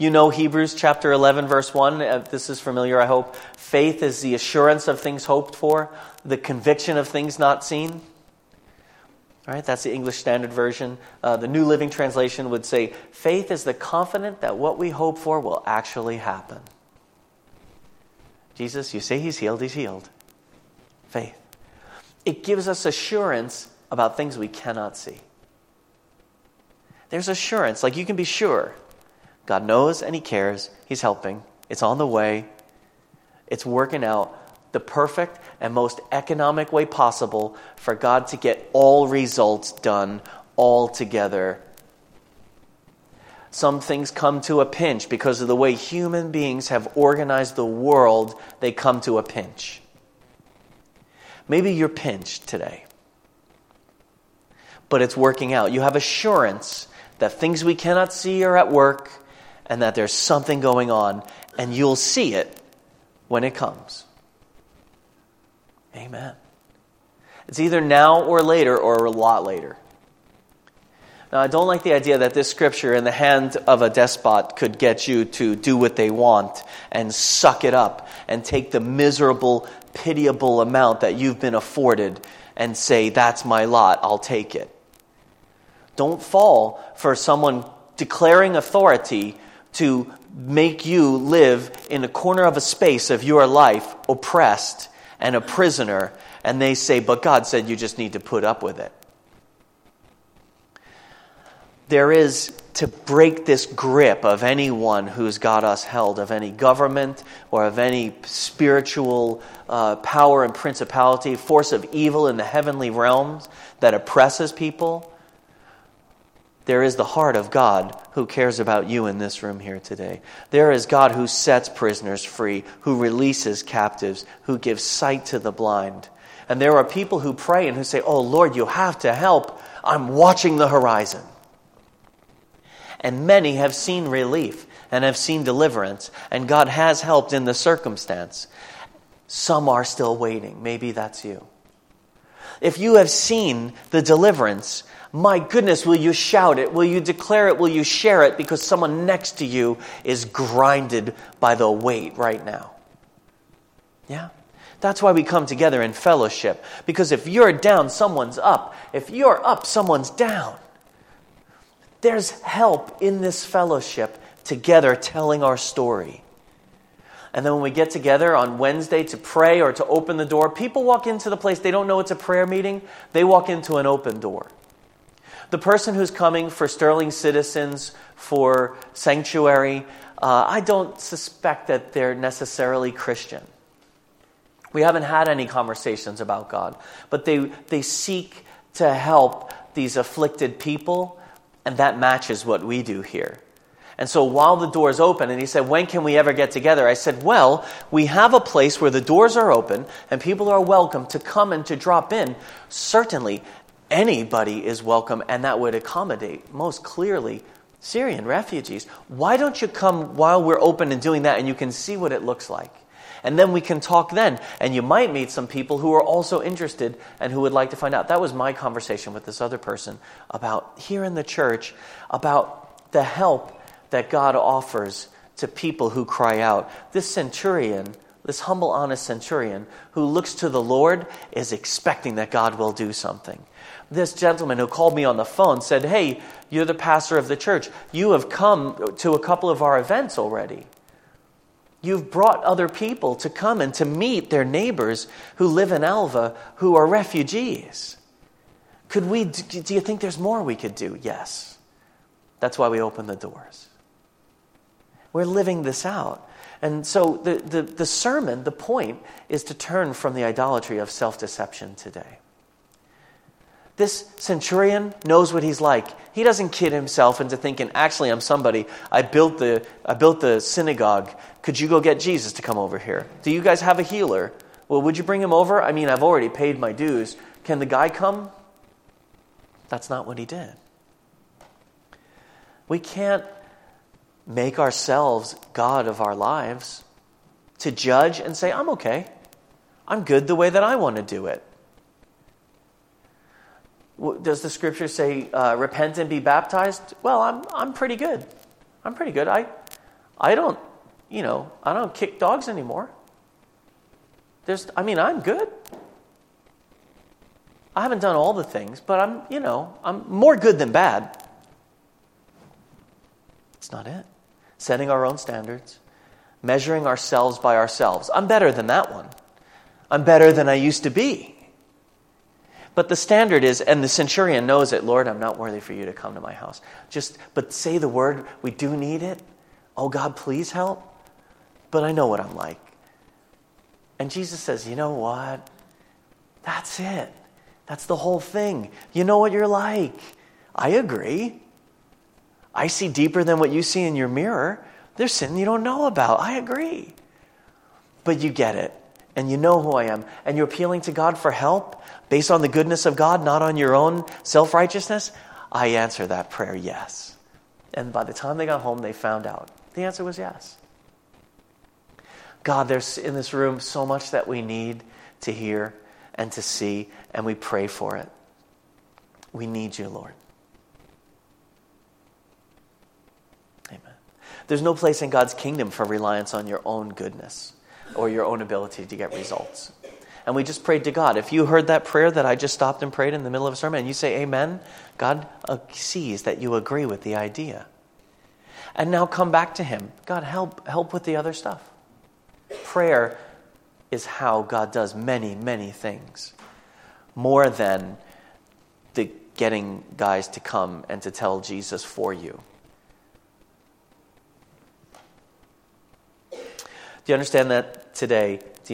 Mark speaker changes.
Speaker 1: You know Hebrews chapter 11, verse 1. This is familiar, I hope. Faith is the assurance of things hoped for, the conviction of things not seen. All right, that's the English Standard Version. The New Living Translation would say, faith is the confidence that what we hope for will actually happen. Jesus, you say he's healed, he's healed. Faith. It gives us assurance about things we cannot see. There's assurance, like you can be sure. God knows and he cares. He's helping. It's on the way. It's working out the perfect and most economic way possible for God to get all results done all together. Some things come to a pinch because of the way human beings have organized the world. They come to a pinch. Maybe you're pinched today, but it's working out. You have assurance that things we cannot see are at work and that there's something going on, and you'll see it when it comes. Amen. It's either now or later or a lot later. Now, I don't like the idea that this scripture in the hand of a despot could get you to do what they want and suck it up and take the miserable, pitiable amount that you've been afforded and say, that's my lot, I'll take it. Don't fall for someone declaring authority to make you live in a corner of a space of your life oppressed and a prisoner, and they say, but God said you just need to put up with it. There is to break this grip of anyone who's got us held, of any government or of any spiritual power and principality, force of evil in the heavenly realms that oppresses people. There is the heart of God who cares about you in this room here today. There is God who sets prisoners free, who releases captives, who gives sight to the blind. And there are people who pray and who say, oh Lord, you have to help. I'm watching the horizon. And many have seen relief and have seen deliverance, and God has helped in the circumstance. Some are still waiting. Maybe that's you. If you have seen the deliverance, my goodness, will you shout it? Will you declare it? Will you share it? Because someone next to you is grinded by the weight right now. Yeah? That's why we come together in fellowship. Because if you're down, someone's up. If you're up, someone's down. There's help in this fellowship together telling our story. And then when we get together on Wednesday to pray or to open the door, people walk into the place, they don't know it's a prayer meeting, they walk into an open door. The person who's coming for Sterling Citizens, for Sanctuary, I don't suspect that they're necessarily Christian. We haven't had any conversations about God, but they seek to help these afflicted people, and that matches what we do here. And so while the doors open, and he said, when can we ever get together? I said, well, we have a place where the doors are open and people are welcome to come and to drop in. Certainly, anybody is welcome, and that would accommodate, most clearly, Syrian refugees. Why don't you come while we're open and doing that, and you can see what it looks like? And then we can talk then, and you might meet some people who are also interested and who would like to find out. That was my conversation with this other person about here in the church, about the help that God offers to people who cry out. This centurion, this humble, honest centurion who looks to the Lord is expecting that God will do something. This gentleman who called me on the phone said, hey, you're the pastor of the church. You have come to a couple of our events already. You've brought other people to come and to meet their neighbors who live in Alva who are refugees. Do you think there's more we could do? Yes. That's why we open the doors. We're living this out. And so the sermon, the point, is to turn from the idolatry of self-deception today. This centurion knows what he's like. He doesn't kid himself into thinking, actually, I'm somebody. I built the synagogue. Could you go get Jesus to come over here? Do you guys have a healer? Well, would you bring him over? I mean, I've already paid my dues. Can the guy come? That's not what he did. We can't make ourselves God of our lives to judge and say, I'm okay. I'm good the way that I want to do it. Does the scripture say, repent and be baptized? Well, I'm pretty good. I'm pretty good. I don't kick dogs anymore. I'm good. I haven't done all the things, but I'm more good than bad. That's not it. Setting our own standards, measuring ourselves by ourselves. I'm better than that one. I'm better than I used to be. But the standard is, and the centurion knows it, Lord, I'm not worthy for you to come to my house. But say the word, we do need it. Oh God, please help. But I know what I'm like. And Jesus says, you know what? That's it. That's the whole thing. You know what you're like. I agree. I see deeper than what you see in your mirror. There's sin you don't know about. I agree. But you get it. And you know who I am. And you're appealing to God for help based on the goodness of God, not on your own self-righteousness. I answer that prayer, yes. And by the time they got home, they found out. The answer was yes. God, there's in this room so much that we need to hear and to see, and we pray for it. We need you, Lord. Amen. There's no place in God's kingdom for reliance on your own goodness or your own ability to get results. And we just prayed to God. If you heard that prayer that I just stopped and prayed in the middle of a sermon, and you say amen, God sees that you agree with the idea. And now come back to him. God, help with the other stuff. Prayer is how God does many, many things. More than the getting guys to come and to tell Jesus for you. Do you understand that today